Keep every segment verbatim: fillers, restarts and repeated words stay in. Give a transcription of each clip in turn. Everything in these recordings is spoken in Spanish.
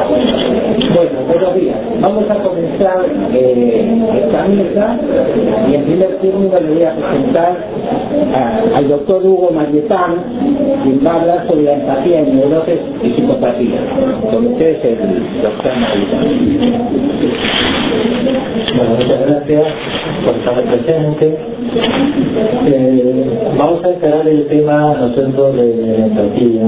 Bueno, buenos días. Vamos a comenzar eh, esta mesa y en primer turno le voy a presentar a, al doctor Hugo Marietán, quien va a hablar sobre la empatía en neurosis y psicopatía. Con ustedes el doctor Marietán. Bueno, muchas gracias por estar presente. Eh, vamos a encarar el tema, ¿no es cierto?, de la empatía,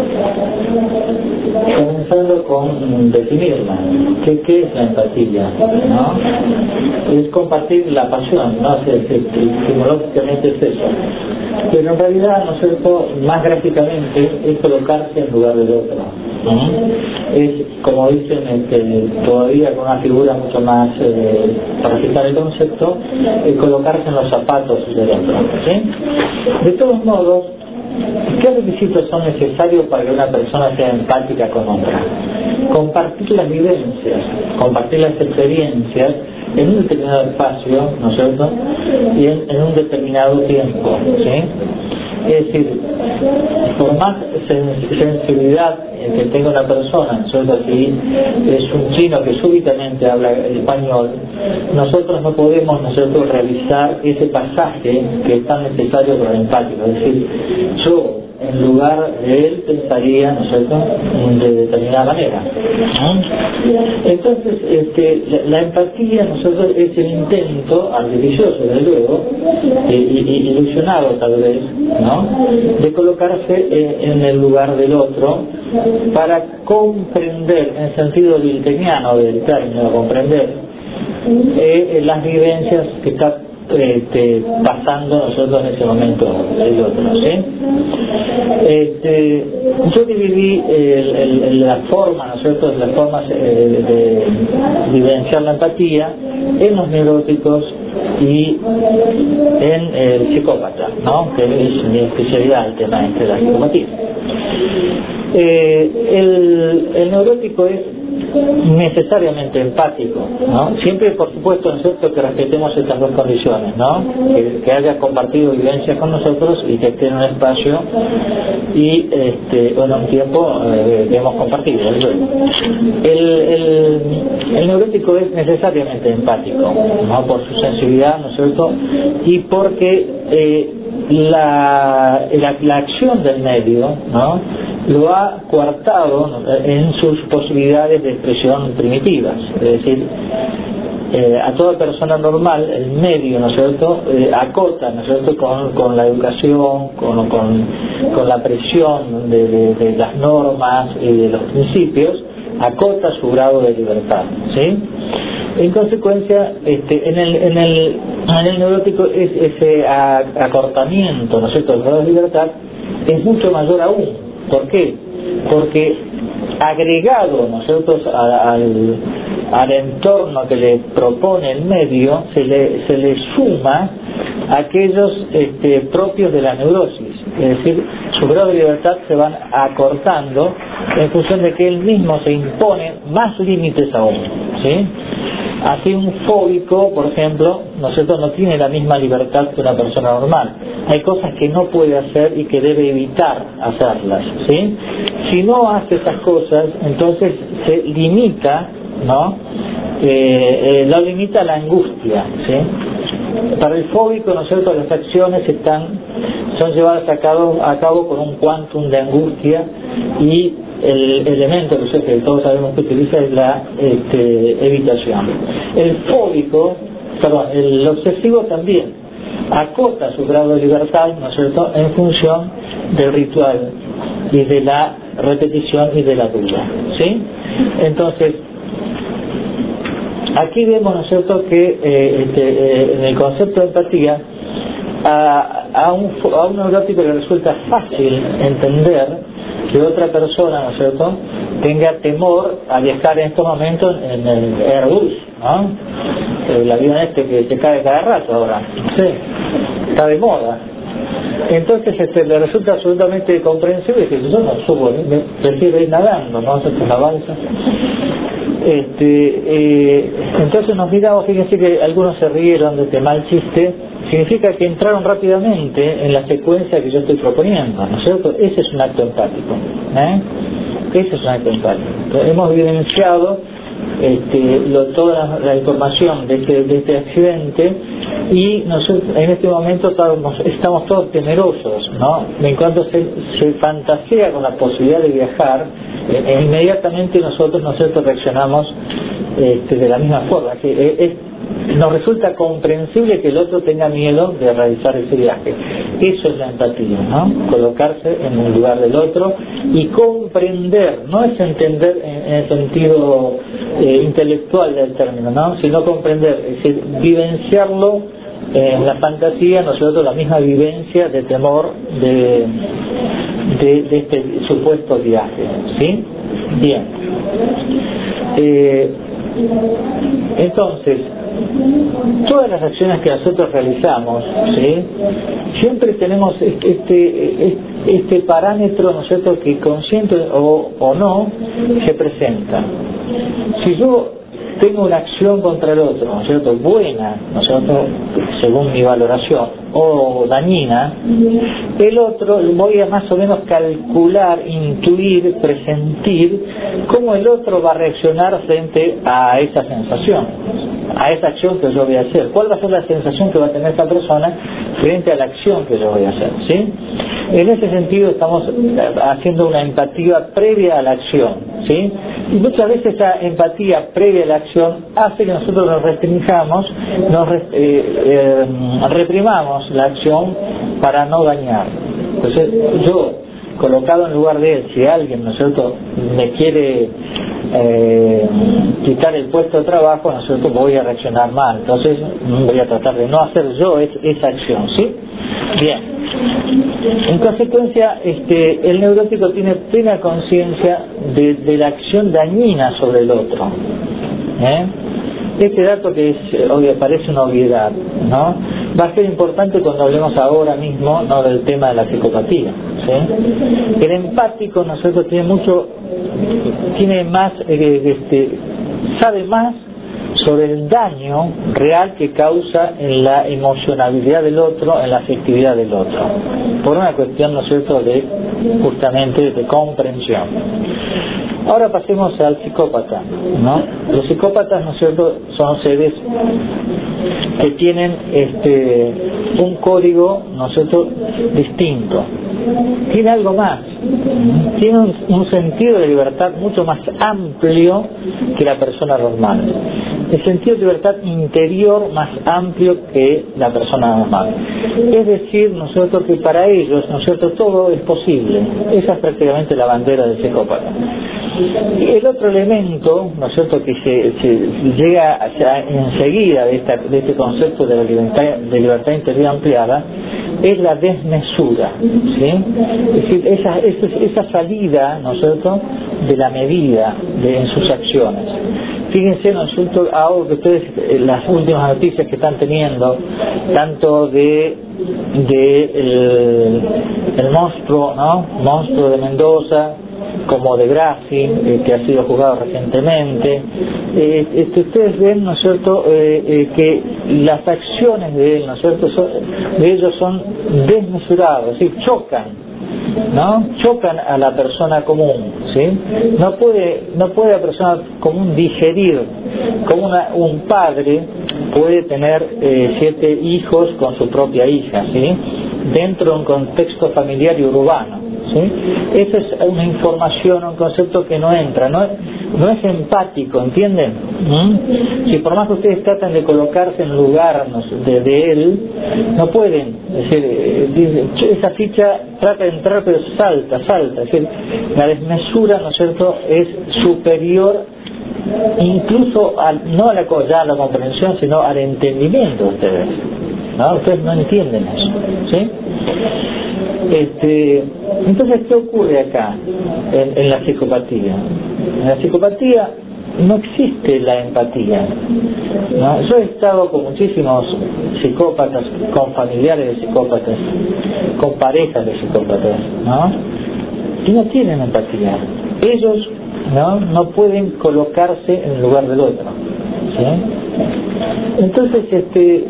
comenzando con definirla. ¿Qué, qué es la empatía? ¿No? Es compartir la pasión, ¿no? Es, es, es, etimológicamente es eso. Pero en realidad, ¿no es cierto?, más gráficamente es colocarse en lugar del otro. ¿No? Es, como dicen, este, todavía con una figura mucho más, eh, para citar el concepto, es colocarse en los zapatos del otro. ¿Sí? De todos modos, ¿qué requisitos son necesarios para que una persona sea empática con otra? Compartir las vivencias, compartir las experiencias en un determinado espacio, ¿no es cierto?, y en, en un determinado tiempo, ¿sí? Es decir, por más sen- sensibilidad que tenga una persona, ¿no es cierto?, si es un chino que súbitamente habla español, nosotros no podemos, ¿no es cierto?, realizar ese pasaje que es tan necesario para el empático. Es decir, yo en lugar de él pensaría, ¿no es cierto?, de determinada manera, ¿no? Entonces, este, la, la empatía, nosotros es el intento artificioso, desde luego, y, y, ilusionado tal vez, ¿no?, de colocarse eh, en el lugar del otro para comprender, en sentido wilkeniano del término, comprender eh, las vivencias que está Este, pasando nosotros en ese momento el otro, ¿sí? Este, yo dividí el, el, el, la forma, ¿no es cierto?, las formas eh, de vivenciar la empatía en los neuróticos y en el psicópata, ¿no?, que es mi especialidad el tema este de la psicopatía. Eh, el, el neurótico es necesariamente empático, ¿no? Siempre, por supuesto, ¿no es cierto?, que respetemos estas dos condiciones, ¿no?, que, que haya compartido vivencias con nosotros y que esté en un espacio y, este, bueno, un tiempo eh, que hemos compartido. El, el, el neurótico es necesariamente empático, ¿no?, por su sensibilidad, ¿no es cierto?, y porque eh, la, la, la acción del medio, ¿no?, lo ha coartado en sus posibilidades de expresión primitivas. Es decir, eh, a toda persona normal el medio, ¿no es cierto?, eh, acota, ¿no es cierto?, con, con la educación, con, con, con la presión de, de, de las normas y de los principios, acota su grado de libertad, ¿sí? En consecuencia, este, en el, en el, en el neurótico es, ese acortamiento, ¿no es cierto?, del grado de libertad es mucho mayor aún. ¿Por qué? Porque agregado, ¿no es cierto?, al, al entorno que le propone el medio, se le, se le suma aquellos este, propios de la neurosis. Es decir, su grado de libertad se van acortando en función de que él mismo se impone más límites aún, ¿sí? Así un fóbico, por ejemplo, ¿no es cierto?, no tiene la misma libertad que una persona normal. Hay cosas que no puede hacer y que debe evitar hacerlas, ¿sí? Si no hace esas cosas, entonces se limita, ¿no? Eh, eh, lo limita la angustia, ¿sí? Para el fóbico, ¿no es cierto?, las acciones están, son llevadas a cabo, a cabo con un quantum de angustia y el elemento que todos sabemos que utiliza es la este, evitación. El fóbico, perdón, el obsesivo también acota su grado de libertad, ¿no es cierto?, en función del ritual y de la repetición y de la duda, ¿sí? Entonces, aquí vemos, ¿no es cierto?, que eh, este, eh, en el concepto de empatía a, a, un, a un neurótico le resulta fácil entender que otra persona, ¿no es cierto?, tenga temor a viajar en estos momentos en el Airbus, ¿no? El avión este que se cae cada rato ahora, sí, está de moda. Entonces este, le resulta absolutamente comprensible que yo no subo, me prefiero ir nadando, no hacer una balsa. Este, eh, entonces nos miramos, fíjense que algunos se rieron de este mal chiste, significa que entraron rápidamente en la secuencia que yo estoy proponiendo, ¿no es cierto? Ese es un acto empático, ¿eh? Ese es un acto empático. Entonces, hemos evidenciado este, lo, toda la, la información de este, de este accidente, y nosotros en este momento estamos, estamos todos temerosos, ¿no? En cuanto se, se fantasea con la posibilidad de viajar, eh, e inmediatamente nosotros nosotros reaccionamos este, de la misma forma. Es, es, nos resulta comprensible que el otro tenga miedo de realizar ese viaje. Eso es la empatía, ¿no? Colocarse en el lugar del otro y comprender, no es entender en, en el sentido eh, intelectual del término, ¿no? Sino comprender, es decir, vivenciarlo eh, en la fantasía, nosotros la misma vivencia de temor de, de, de este supuesto viaje, ¿sí? Bien. Eh, entonces, todas las acciones que nosotros realizamos, ¿sí? Siempre tenemos este, este, este parámetro, ¿no es cierto?, que consciente o, o no se presenta. Si yo tengo una acción contra el otro, ¿no es cierto?, buena, ¿no es cierto?, según mi valoración, o dañina, el otro voy a más o menos calcular, intuir, presentir cómo el otro va a reaccionar frente a esa sensación, a esa acción que yo voy a hacer. ¿Cuál va a ser la sensación que va a tener esta persona frente a la acción que yo voy a hacer? ¿Sí? En ese sentido estamos haciendo una empatía previa a la acción, ¿sí? Y muchas veces esa empatía previa a la acción hace que nosotros nos restringamos, nos eh, eh, reprimamos la acción para no dañar. Entonces yo, colocado en lugar de él, si alguien, ¿no es cierto?, me quiere eh, quitar el puesto de trabajo, ¿no es cierto?, voy a reaccionar mal. Entonces voy a tratar de no hacer yo es, esa acción, ¿sí? Bien. En consecuencia, este, el neurótico tiene plena conciencia de, de la acción dañina sobre el otro. ¿Eh? Este dato que es, obvio, parece una obviedad, ¿no?, va a ser importante cuando hablemos ahora mismo, no, del tema de la psicopatía, ¿sí? El empático, nosotros tiene mucho, tiene más, eh, este, sabe más sobre el daño real que causa en la emocionalidad del otro, en la afectividad del otro, por una cuestión, ¿no es cierto?, de justamente de comprensión. Ahora pasemos al psicópata, ¿no? Los psicópatas, ¿no es cierto?, son seres que tienen este un código, ¿no es cierto?, distinto. Tiene algo más, tiene un, un sentido de libertad mucho más amplio que la persona normal. El sentido de libertad interior más amplio que la persona normal. Es decir, ¿no es cierto?, que para ellos, ¿no es cierto?, todo es posible. Esa es prácticamente la bandera del psicópata. Y el otro elemento, ¿no es cierto?, que se, se llega a, a, enseguida de, esta, de este concepto de la libertad, de libertad interior ampliada, es la desmesura, ¿sí? Es decir, esa, esa, esa salida, ¿no es cierto?, de la medida de, en sus acciones. Fíjense, ¿no es cierto?, ahora que ustedes, las últimas noticias que están teniendo, tanto de, de el, el monstruo, ¿no?, monstruo de Mendoza, como de Grassi, eh, que ha sido juzgado recientemente, eh, este, ustedes ven, ¿no es cierto?, eh, eh, que las acciones de él, ¿no es cierto?, son, de ellos son desmesuradas, es decir, chocan, ¿no? Chocan a la persona común, ¿sí? No puede, no puede la persona común digerir como una, un padre puede tener eh, siete hijos con su propia hija, ¿sí?, dentro de un contexto familiar y urbano, ¿sí? Esa es una información, un concepto que no entra, no, no es empático, ¿entienden? ¿Mm? Si por más que ustedes tratan de colocarse en lugar de, de él, no pueden. Es decir, eh, esa ficha trata de entrar pero salta, salta. Es decir, la desmesura, ¿no es cierto?, es superior incluso al, no a la, ya a la comprensión, sino al entendimiento de ustedes, ¿no? Ustedes no entienden eso, ¿sí? Este, entonces, ¿qué ocurre acá en, en la psicopatía? En la psicopatía no existe la empatía, ¿no? Yo he estado con muchísimos psicópatas, con familiares de psicópatas, con parejas de psicópatas, ¿no?, y no tienen empatía. Ellos no, no pueden colocarse en el lugar del otro, ¿sí? Entonces, este,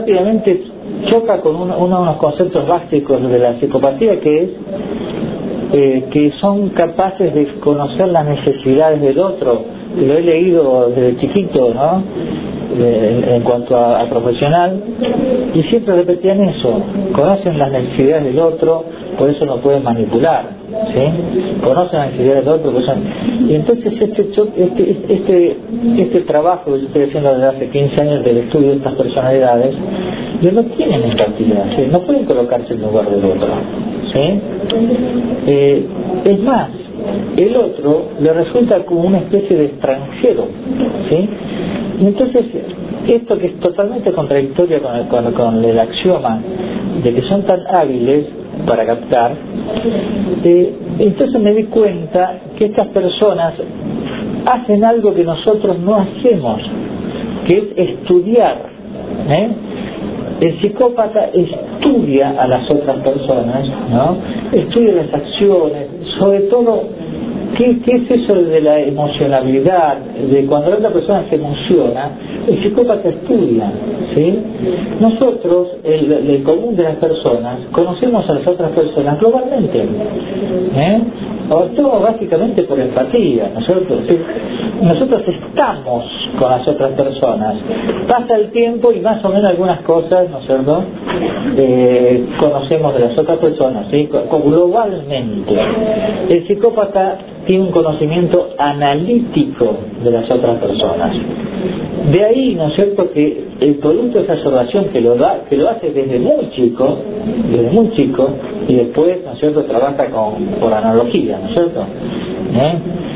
rápidamente choca con uno, uno de los conceptos básicos de la psicopatía, que es eh, que son capaces de conocer las necesidades del otro. Lo he leído desde chiquito, ¿no? En, en cuanto a, a profesional, y siempre repetían eso: conocen las necesidades del otro, por eso no pueden manipular, ¿sí? Conocen las necesidades del otro, por eso... Y entonces este, este, este, este trabajo que yo estoy haciendo desde hace quince años del estudio de estas personalidades, ellos no tienen empatía, ¿sí? No pueden colocarse en lugar del otro, ¿sí? Eh, es más, el otro le resulta como una especie de extranjero, ¿sí? Y entonces, esto que es totalmente contradictorio con el, con, con el axioma de que son tan hábiles para captar, eh, entonces me di cuenta que estas personas hacen algo que nosotros no hacemos, que es estudiar, ¿eh? El psicópata estudia a las otras personas, ¿no? Estudia las acciones, sobre todo ¿qué, qué es eso de la emocionalidad, de cuando la otra persona se emociona. El psicópata estudia, ¿sí? Nosotros, el, el común de las personas, conocemos a las otras personas globalmente, ¿eh? Actuamos básicamente por empatía. Nosotros, ¿sí? Nosotros estamos con las otras personas. Pasa el tiempo y más o menos algunas cosas, ¿no es cierto?, eh, conocemos de las otras personas, ¿sí? Globalmente. El psicópata tiene un conocimiento analítico de las otras personas. De ahí, ¿no es cierto?, que el producto de esa observación que lo da, que lo hace desde muy chico, desde muy chico, y después, ¿no es cierto?, trabaja con, por analogía, ¿no es cierto? ¿Eh?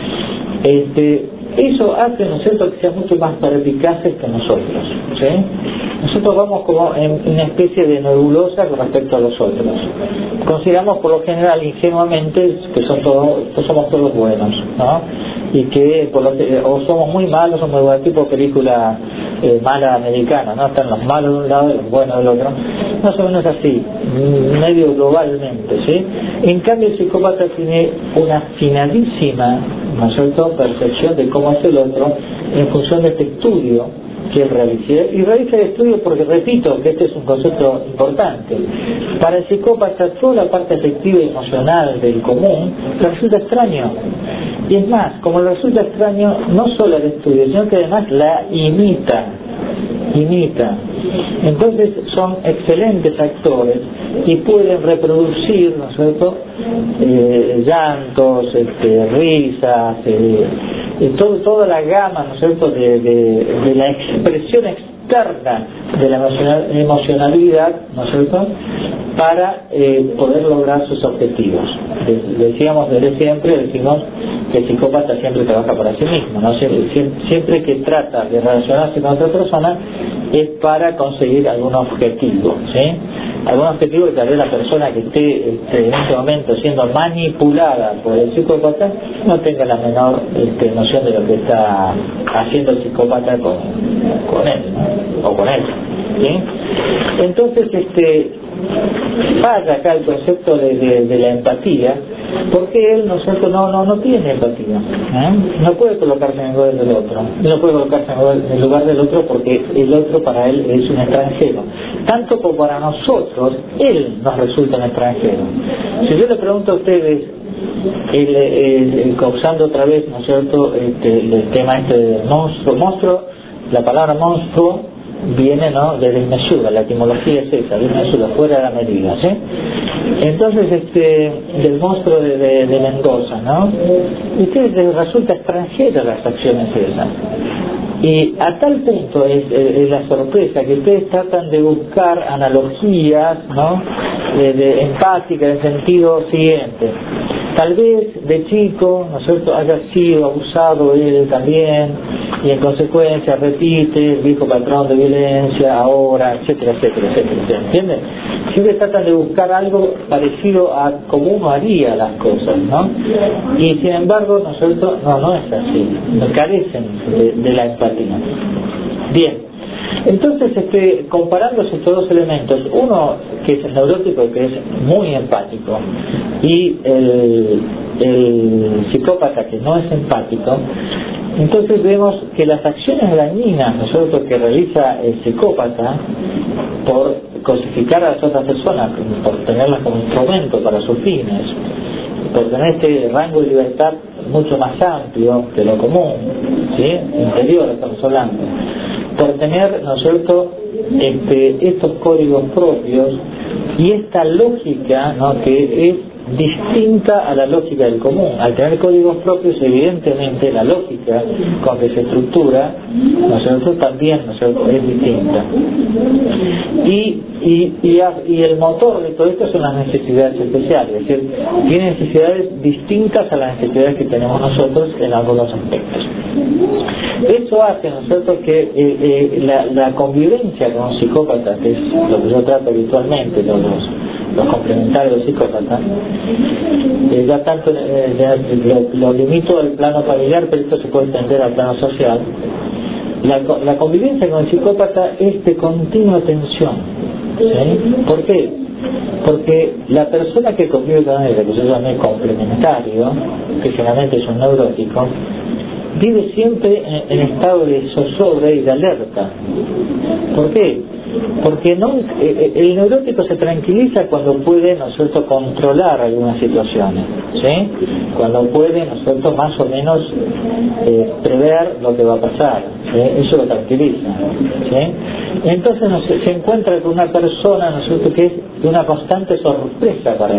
Este, eso hace, ¿no es cierto?, que sean mucho más perspicaces que nosotros, ¿sí? Nosotros vamos como en una especie de nebulosa con respecto a los otros. Consideramos por lo general ingenuamente que son todos, que somos todos buenos, ¿no? Y que por lo que, o somos muy malos o muy buenos, tipo película eh, mala americana, ¿no? Están los malos de un lado y los buenos del otro. Más o menos así, medio globalmente, ¿sí? En cambio el psicópata tiene una afinadísima, ¿no es cierto?, percepción de cómo es el otro en función de este estudio que él realiza. Y realiza el estudio porque, repito, que este es un concepto importante. Para el psicópata, toda la parte afectiva y emocional del común le resulta extraño. Y es más, como le resulta extraño, no solo el estudio, sino que además la imita. Imita. Entonces son excelentes actores y pueden reproducir, ¿no es cierto?, eh, llantos, este, risas, eh, eh, todo, toda la gama, ¿no es cierto?, de, de, de la expresión externa de la emocional, emocionalidad, ¿no es cierto?, para eh, poder lograr sus objetivos. Decíamos desde siempre, decimos que el psicópata siempre trabaja para sí mismo, ¿no? Siempre, siempre que trata de relacionarse con otra persona es para conseguir algún objetivo, ¿sí? Algún objetivo que tal vez la persona que esté este, en este momento siendo manipulada por el psicópata no tenga la menor este, noción de lo que está haciendo el psicópata con, con él, ¿no? O con él, ¿sí? Entonces, este falla acá el concepto de, de, de la empatía, porque él, ¿no es cierto?, no, no, no tiene empatía, ¿eh? No puede colocarse en el lugar del otro, no puede colocarse en el lugar del otro porque el otro para él es un extranjero, tanto como para nosotros él nos resulta un extranjero. Si yo le pregunto a ustedes, el, el, el, causando otra vez, ¿no es cierto?, este, el tema este del monstruo, monstruo, la palabra monstruo viene, ¿no?, de desmesura, la etimología es esa, desmesura, fuera de la medida, ¿sí? Entonces, este, del monstruo de, de, de Mendoza, ¿no? Y a ustedes les resulta extranjera las acciones esas. Y a tal punto es, es la sorpresa que ustedes tratan de buscar analogías, ¿no?, de, de empática, en el sentido siguiente. Tal vez de chico, ¿no es cierto?, haya sido abusado él también, y en consecuencia repite el viejo patrón de violencia ahora, etcétera, etcétera, etcétera, ¿entienden? Siempre tratan de buscar algo parecido a cómo uno haría las cosas, ¿no? Y sin embargo, ¿no es cierto?, no, no es así, no carecen de, de la empatía. Bien. Entonces, este, comparándose estos dos elementos, uno que es el neurótico, que es muy empático, y el, el psicópata, que no es empático, entonces vemos que las acciones dañinas, nosotros, que realiza el psicópata por cosificar a las otras personas, por tenerlas como instrumento para sus fines, por tener este rango de libertad mucho más amplio que lo común, ¿sí? Interior estamos hablando, por tener, ¿no es cierto?, este, estos códigos propios y esta lógica, ¿no?, que es distinta a la lógica del común. Al tener códigos propios, evidentemente la lógica con que se estructura, ¿no es cierto?, también, ¿no es cierto?, es distinta. Y, y, y, a, y el motor de todo esto son las necesidades especiales, es decir, tiene necesidades distintas a las necesidades que tenemos nosotros en algunos aspectos. Eso hace, ¿no es cierto?, que eh, eh, la, la convivencia con un psicópata, que es lo que yo trato habitualmente, los, los complementarios psicópatas, eh, ya tanto eh, lo, lo limito al plano familiar, pero esto se puede extender al plano social. La, la convivencia con el psicópata es de continua tensión, ¿sí? ¿Por qué? Porque la persona que convive con él, que yo llamé complementario, que generalmente es un neurótico, vive siempre en, en estado de zozobra y de alerta. ¿Por qué? Porque no, eh, el neurótico se tranquiliza cuando puede, ¿no es cierto?, controlar algunas situaciones, ¿sí? Cuando puede, ¿no es cierto?, más o menos eh, prever lo que va a pasar, ¿sí? Eso lo tranquiliza, ¿sí? Entonces no sé, se encuentra con una persona, ¿no es cierto?, que es de una constante sorpresa para él,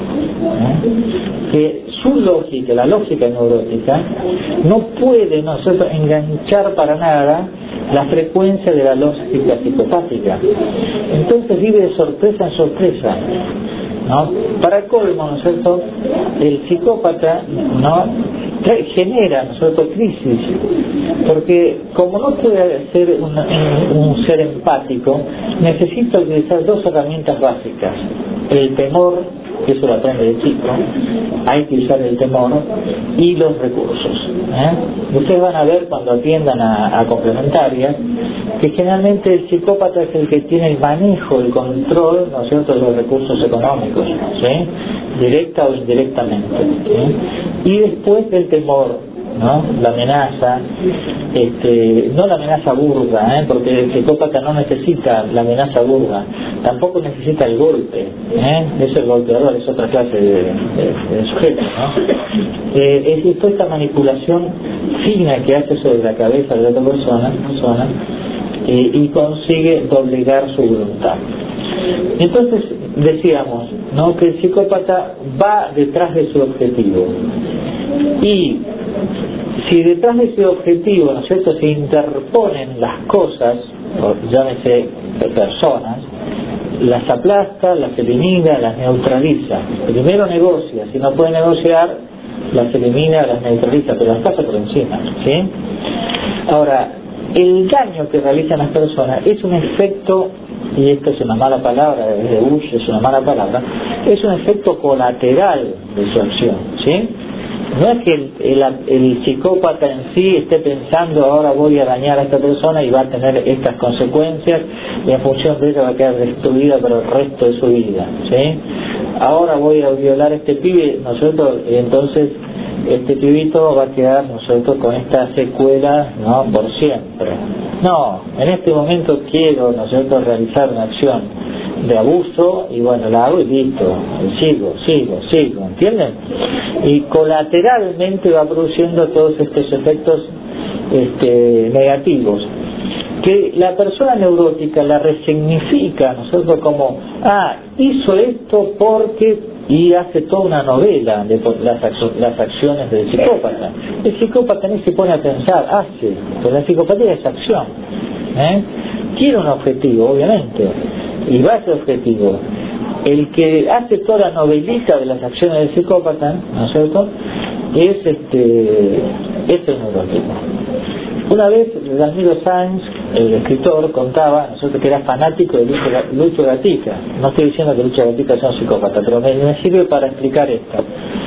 ¿eh? Que su lógica, la lógica neurótica, no puede, ¿no es cierto?, enganchar para nada la frecuencia de la lógica psicopática. Entonces vive de sorpresa en sorpresa, ¿no? Para colmo, ¿no es cierto?, el psicópata, ¿no?, genera, ¿no es cierto?, crisis, porque como no puede ser un, un ser empático, necesita utilizar dos herramientas básicas: el temor, que eso lo aprende de chico, hay que usar el temor, y los recursos, ¿eh? Ustedes van a ver cuando atiendan a, a complementarias que generalmente el psicópata es el que tiene el manejo, el control, ¿no es cierto?, de los recursos económicos, ¿sí?, directa o indirectamente, ¿sí? Y después del temor, ¿no?, la amenaza, este, no la amenaza burda, ¿eh?, porque el psicópata no necesita la amenaza burda, tampoco necesita el golpe, ¿eh?, es el golpeador, es otra clase de, de, de sujeto, ¿no? Eh, es toda esta manipulación fina que hace sobre la cabeza de la otra persona, persona eh, y consigue doblegar su voluntad. Entonces decíamos, ¿no?, que el psicópata va detrás de su objetivo, y si detrás de ese objetivo, ¿no es cierto?, se interponen las cosas, o llámese personas, las aplasta, las elimina, las neutraliza. Primero negocia, si no puede negociar, las elimina, las neutraliza, pero las pasa por encima, ¿sí? Ahora, el daño que realizan las personas es un efecto, y esto es una mala palabra, de Bush es una mala palabra, es un efecto colateral de su acción, ¿sí? No es que el, el, el psicópata en sí esté pensando ahora voy a dañar a esta persona y va a tener estas consecuencias y en función de ello va a quedar destruida para el resto de su vida, ¿sí? Ahora voy a violar a este pibe, ¿no es cierto?, y entonces este pibito va a quedar, ¿no es cierto?, con esta secuela, ¿no?, por siempre. No, en este momento quiero, ¿no es cierto?, realizar una acción de abuso y bueno, la hago y listo, y sigo, sigo, sigo, ¿entienden? Y colateralmente va produciendo todos estos efectos este, negativos que la persona neurótica la resignifica, ¿no es cierto?, como, ah, hizo esto porque, y hace toda una novela de las, las acciones del psicópata. El psicópata ni se pone a pensar, hace, pero la psicopatía es acción, ¿eh? Quiere un objetivo, obviamente, y va a ese objetivo. El que hace toda la novelita de las acciones del psicópata, ¿no es cierto?, es este es el neurótico. Una vez Dalmiro Sáenz, el escritor, contaba, ¿no es cierto?, que era fanático de Lucho, Lucho Gatica. No estoy diciendo que Lucho Gatica sea un psicópata, pero me, me sirve para explicar esto.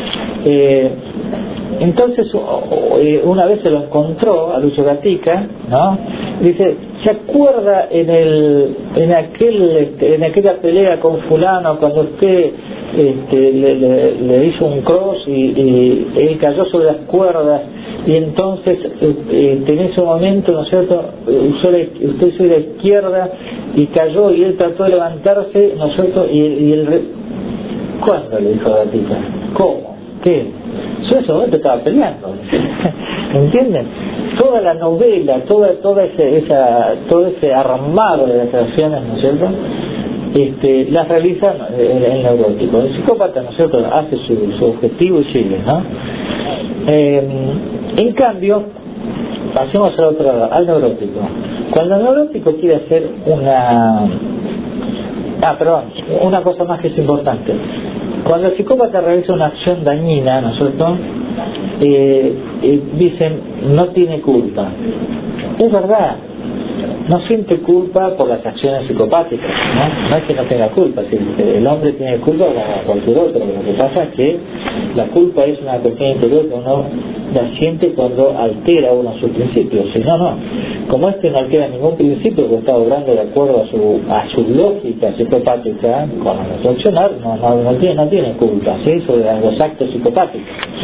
Eh, entonces una vez se lo encontró a Lucho Gatica, ¿no? Dice, ¿se acuerda en el en aquel en aquella pelea con fulano cuando usted este, le, le, le hizo un cross y, y él cayó sobre las cuerdas y entonces eh, en ese momento, ¿no es cierto?, usó la, usted hizo la izquierda y cayó y él trató de levantarse, ¿no es cierto?, y, y el ¿cuándo? Le dijo Gatica. ¿Cómo? ¿qué? Yo en ese momento estaba peleando. ¿Entienden? Toda la novela, toda, toda ese, esa, todo ese armado de las acciones, ¿no es cierto?, Este, las realiza el, el neurótico. El psicópata, ¿no es cierto?, hace su, su objetivo y sigue, ¿no? Eh, en cambio, pasemos al otro lado, al neurótico. Cuando el neurótico quiere hacer una... Ah, perdón, una cosa más que es importante. Cuando el psicópata realiza una acción dañina, ¿no es cierto?, eh, eh, dicen, no tiene culpa. Es verdad, no siente culpa por las acciones psicopáticas, ¿no? No es que no tenga culpa, si el hombre tiene culpa como cualquier otro, lo que pasa es que la culpa es una cuestión interior que uno la siente cuando altera uno sus principios. Si no, no. Como este no altera ningún principio que está obrando de acuerdo a su a su lógica psicopática, con reflexionar, no, no, no, tiene, no tiene culpa, ¿sí?, sobre los actos psicopáticos, ¿sí?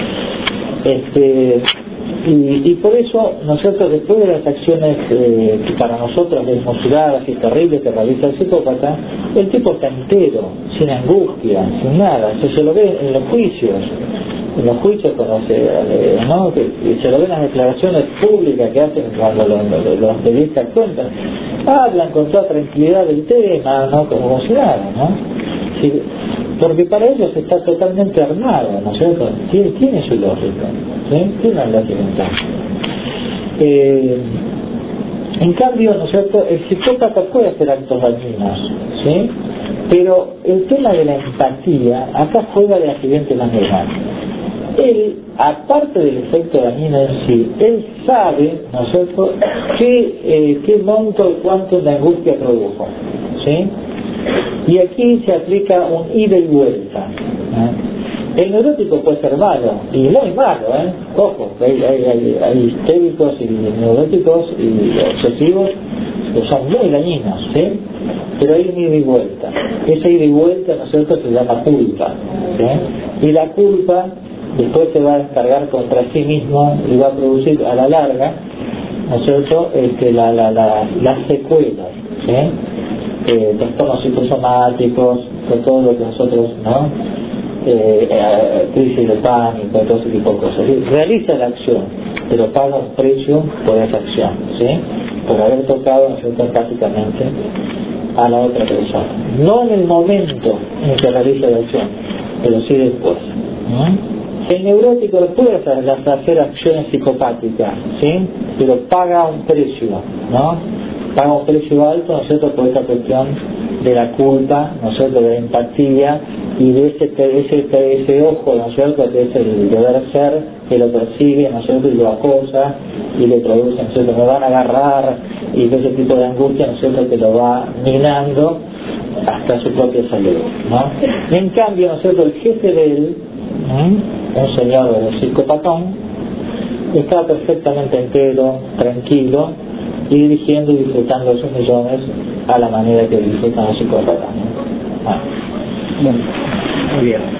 Este... Y, y por eso, ¿no es cierto?, después de las acciones eh, que para nosotros desmesuradas y terribles que realiza el psicópata, el tipo está entero, sin angustia, sin nada. Se, se lo ve en los juicios, en los juicios cuando se, eh, ¿no?, que, que se lo ven en las declaraciones públicas que hacen cuando los, los, los periodistas cuentan, hablan con toda tranquilidad del tema, ¿no?, como si nada, ¿no? Sí, porque para ellos está totalmente armado, ¿no es cierto?, tiene, tiene su lógica, ¿sí?, tiene una lógica. Eh, en cambio, ¿no es cierto?, el psicópata puede hacer actos dañinos, ¿sí?, pero el tema de la empatía acá juega de la siguiente manera. Él, aparte del efecto dañino en sí, él sabe, ¿no es cierto?, qué, eh, qué monto y cuánto de angustia produjo, ¿sí? Y aquí se aplica un ida y vuelta, ¿eh? El neurótico puede ser malo, y muy malo, ¿eh? Ojo, hay, hay, hay, hay histéricos y neuróticos y obsesivos que son muy dañinos, ¿sí? Pero hay un ida y vuelta. Esa ida y vuelta, ¿no es cierto?, se llama culpa, ¿sí? Y la culpa después se va a descargar contra sí mismo y va a producir a la larga, ¿no es cierto?, este, la, la, la, las secuelas, ¿sí?, Eh, trastornos psicosomáticos, con todo lo que nosotros, ¿no?, eh, eh, crisis de pánico, todo ese tipo de cosas. ¿Sí? Realiza la acción, pero paga un precio por esa acción, ¿sí?, por haber tocado, ¿no es cierto?, empáticamente a la otra persona. No en el momento en que realiza la acción, pero sí después, ¿no? El neurótico puede hacer, hacer acciones psicopáticas, ¿sí?, pero paga un precio, ¿no? Paga un precio alto, ¿no es cierto?, por esta cuestión de la culpa, ¿no es cierto?, de la empatía y de ese, ese, ese ojo, ¿no es cierto?, que es el deber ser, que lo persigue, ¿no es cierto?, y lo acosa y le produce, ¿no es cierto?, me van a agarrar, y de ese tipo de angustia, ¿no es cierto?, que lo va minando hasta su propia salud, ¿no? Y en cambio, ¿no es cierto?, el jefe de él, ¿eh?, un señor de psicopatón, está perfectamente entero, tranquilo, y dirigiendo y disfrutando de sus millones a la manera que disfrutan los psicópatas, ¿no? Ah. Bueno, muy bien.